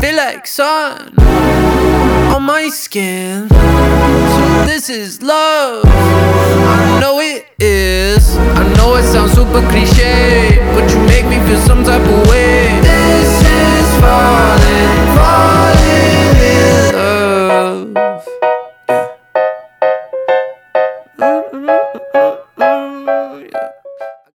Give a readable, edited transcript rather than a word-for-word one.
feel like sun on my skin. So this is love, I know it is. I know it sounds super cliche,